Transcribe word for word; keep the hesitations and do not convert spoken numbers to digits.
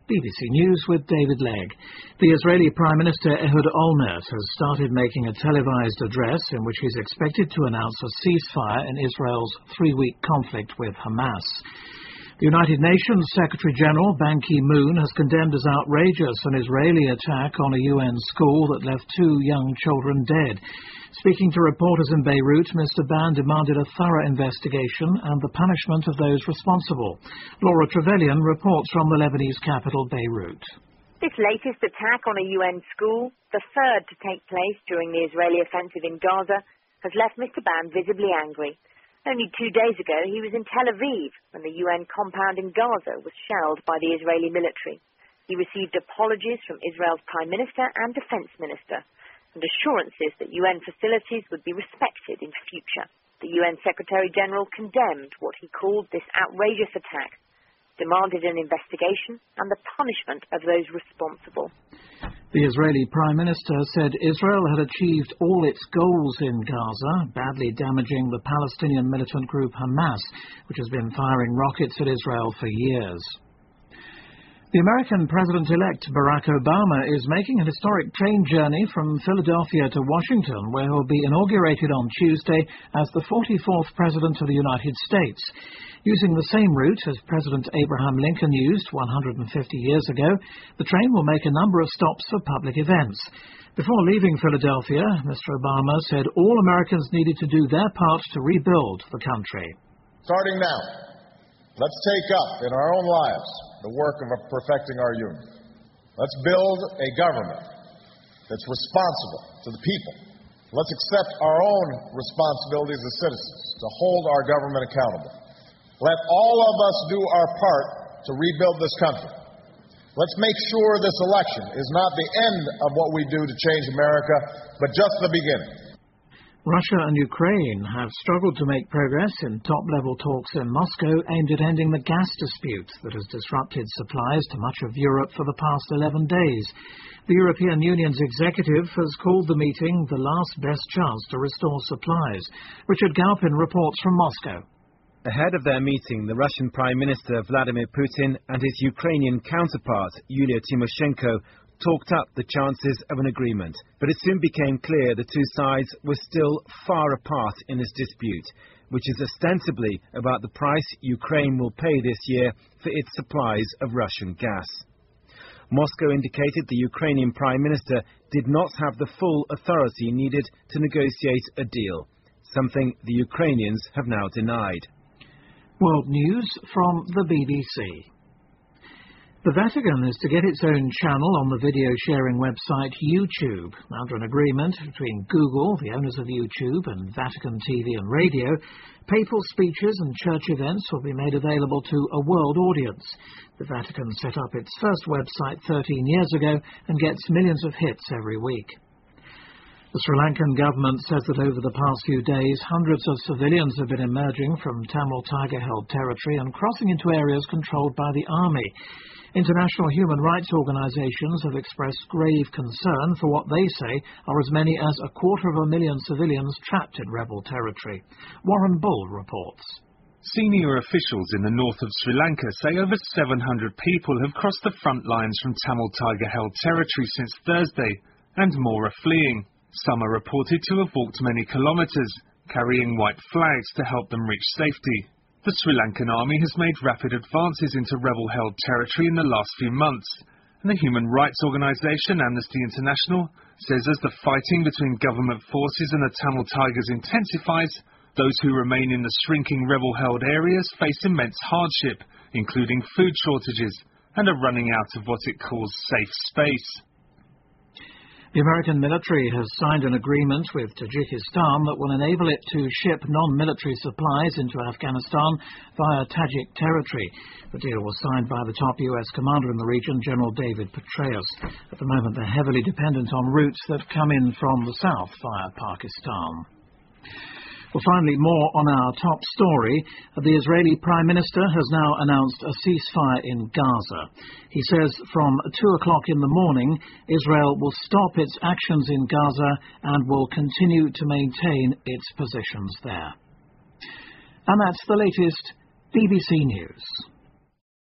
B B C News with David Legg. The Israeli Prime Minister Ehud Olmert has started making a televised address in which he's expected to announce a ceasefire in Israel's three-week conflict with Hamas. The United Nations Secretary-General Ban Ki-moon has condemned as outrageous an Israeli attack on a U N school that left two young children dead. Speaking to reporters in Beirut, Mister Ban demanded a thorough investigation and the punishment of those responsible. Laura Trevelyan reports from the Lebanese capital, Beirut. This latest attack on a U N school, the third to take place during the Israeli offensive in Gaza, has left Mister Ban visibly angry. Only two days ago, he was in Tel Aviv when the U N compound in Gaza was shelled by the Israeli military. He received apologies from Israel's Prime Minister and Defense Minister, and assurances that U N facilities would be respected in future. The U N Secretary-General condemned what he called this outrageous attack, demanded an investigation and the punishment of those responsible. The Israeli Prime Minister said Israel had achieved all its goals in Gaza, badly damaging the Palestinian militant group Hamas, which has been firing rockets at Israel for years. The American President-elect Barack Obama is making a historic train journey from Philadelphia to Washington, where he'll be inaugurated on Tuesday as the forty-fourth President of the United States. Using the same route as President Abraham Lincoln used one hundred fifty years ago, the train will make a number of stops for public events. Before leaving Philadelphia, Mister Obama said all Americans needed to do their part to rebuild the country. Starting now, let's take up in our own lives the work of perfecting our union. Let's build a government that's responsible to the people. Let's accept our own responsibilities as citizens to hold our government accountable. Let all of us do our part to rebuild this country. Let's make sure this election is not the end of what we do to change America, but just the beginning. Russia and Ukraine have struggled to make progress in top-level talks in Moscow aimed at ending the gas dispute that has disrupted supplies to much of Europe for the past eleven days. The European Union's executive has called the meeting the last best chance to restore supplies. Richard Galpin reports from Moscow. Ahead of their meeting, the Russian Prime Minister Vladimir Putin and his Ukrainian counterpart Yulia Tymoshenko talked up the chances of an agreement, but it soon became clear the two sides were still far apart in this dispute, which is ostensibly about the price Ukraine will pay this year for its supplies of Russian gas. Moscow indicated the Ukrainian Prime Minister did not have the full authority needed to negotiate a deal, something the Ukrainians have now denied. World News from the B B C. The Vatican is to get its own channel on the video-sharing website YouTube. Under an agreement between Google, the owners of YouTube, and Vatican T V and Radio, papal speeches and church events will be made available to a world audience. The Vatican set up its first website thirteen years ago and gets millions of hits every week. The Sri Lankan government says that over the past few days, hundreds of civilians have been emerging from Tamil Tiger-held territory and crossing into areas controlled by the army. International human rights organisations have expressed grave concern for what they say are as many as a quarter of a million civilians trapped in rebel territory. Warren Bull reports. Senior officials in the north of Sri Lanka say over seven hundred people have crossed the front lines from Tamil Tiger-held territory since Thursday, and more are fleeing. Some are reported to have walked many kilometres, carrying white flags to help them reach safety. The Sri Lankan army has made rapid advances into rebel-held territory in the last few months, and the human rights organisation Amnesty International says as the fighting between government forces and the Tamil Tigers intensifies, those who remain in the shrinking rebel-held areas face immense hardship, including food shortages, and are running out of what it calls safe space. The American military has signed an agreement with Tajikistan that will enable it to ship non-military supplies into Afghanistan via Tajik territory. The deal was signed by the top U S commander in the region, General David Petraeus. At the moment, they're heavily dependent on routes that come in from the south via Pakistan. Well, finally, more on our top story. The Israeli Prime Minister has now announced a ceasefire in Gaza. He says from two o'clock in the morning, Israel will stop its actions in Gaza and will continue to maintain its positions there. And that's the latest B B C News.